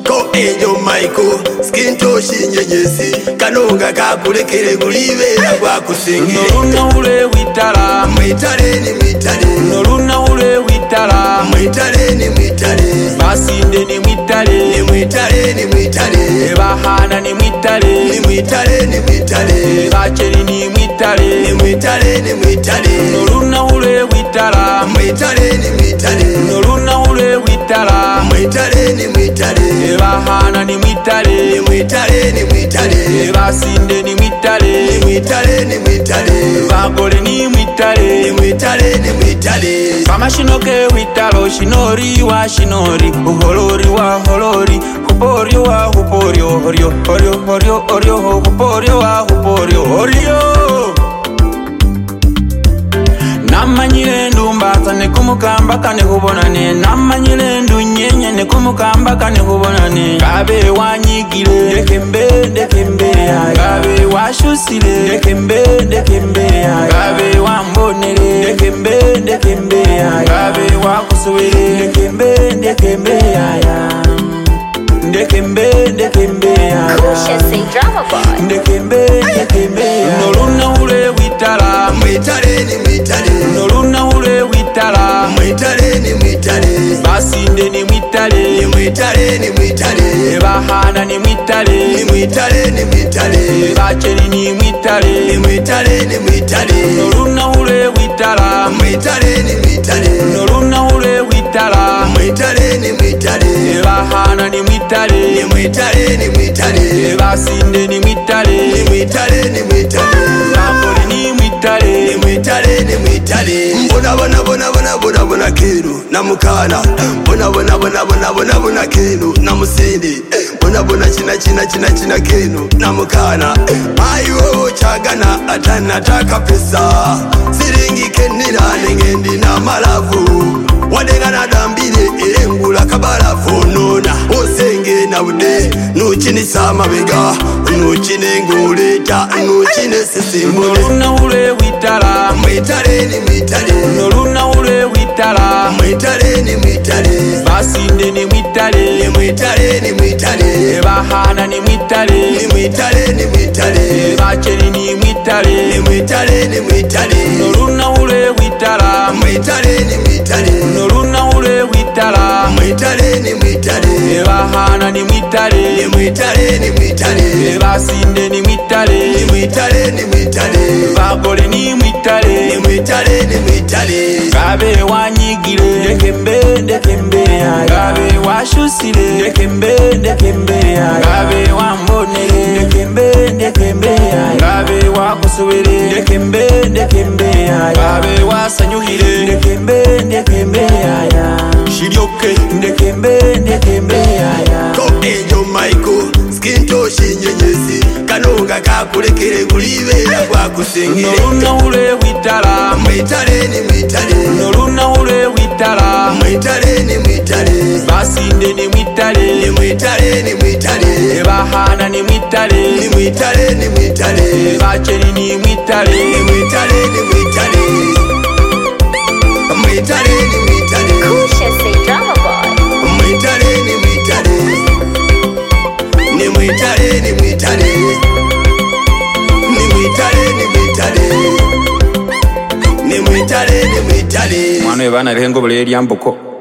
Ko ejo Michael skin toshi nyenyesi kanonga kakulekere kulibera kwa kusinge Noluna ule witala mwitale ni mwitale Noluna ule witala mwitale ni mwitale Basinde ni mwitale ni mwitale ni mwitale Bahana ni mwitale ni mwitale ni mwitale Bacheri ni mwitale ni mwitale ni mwitale Noluna ule witala mwitale ni mwitale Noluna ule witala mwitale ni mwitale Bahana ni mwitale ni mwitale ni mwitale Basinde ni mwitale ni mwitale ni mwitale Bagole ni mwitale ni mwitale ni mwitale Kama shinoke witalo shinori wa shinori Uholori wa holori Huporio wa huporio Horio horio horio horio Huporio wa huporio Horio Namanyile ndumbata nekumukamba kane hubonane Namanyile ndunyenye nekumukamba kane hubonane Gabe wanyigile ndekembe Gabe washusile ndekembe Gabe wambonele ndekembe Gabe wakusubile ndekembe Kusha say drama boy. ndekembe Noluna ule witala mwitale ni mwitale Noluna ule witala mwitale ni mwitale Basinde ni mwitale ni mwitale ni mwitale Bahana ni mwitale ni mwitale ni mwitale Bacheri ni mwitale ni mwitale ni mwitale Noluna ule witala mwitale ni mwitale Noluna ule witala mwitale ni mwitale Bahana ni mwitale ni mwitale ni mwitale Basinde ni mwitale ni mwitale ni mwitale Bakole ni mwitale ni mwitale ni mwitale bona kenu namukana bona kenu namusindi bona china kenu namukana ayo chagana atanataka pesa siringi kenira nengendi na malavu wadengana dambire engula kabalafu nona osenge na ude nuchini sama bega nuchine nguleta nuchine sisimbole Noluna ule witala mwitale ni mwitale Noluna ule witala mwitale ni mwitale Basinde ni mwitale ni mwitale ni mwitale Bahana ni mwitale ni mwitale ni mwitale Bacheri ni mwitale ni mwitale ni mwitale Noluna ule witala mwitale ni mwitale Noluna ule witala mwitale ni mwitale Bahana ni mwitale ni mwitale ni mwitale Basinde ni mwitale ni mwitale ni mwitale Bagole ni mwitale ni mwitale ni mwitale Gabe wanyigile ndekembe Gabe washusile ndekembe Gabe wambonele ndekembe Gabe wakusubile ndekembe Gabe wasanyuhile ndekembe Shiryoke ndekembe Ko ejo Michael skin toshi nyenyesi kanonga kakulekere kulibera kwa kusengere Noluna ule witala mwitale ni mwitale Noluna ule witala mwitale ni mwitale Basinde ni mwitale ni mwitale ni mwitale Bahana ni mwitale ni mwitale ni mwitale Bacheri ni mwitale ni mwitale ni mwitale mwitale ni mwitale Kusha say drama boy. mwitale ni mwitale ni mwitale ni mwitale ni mwitale ni mwitale ni mwitale ni mwitale Mwana ebana bihengo bule lyambuko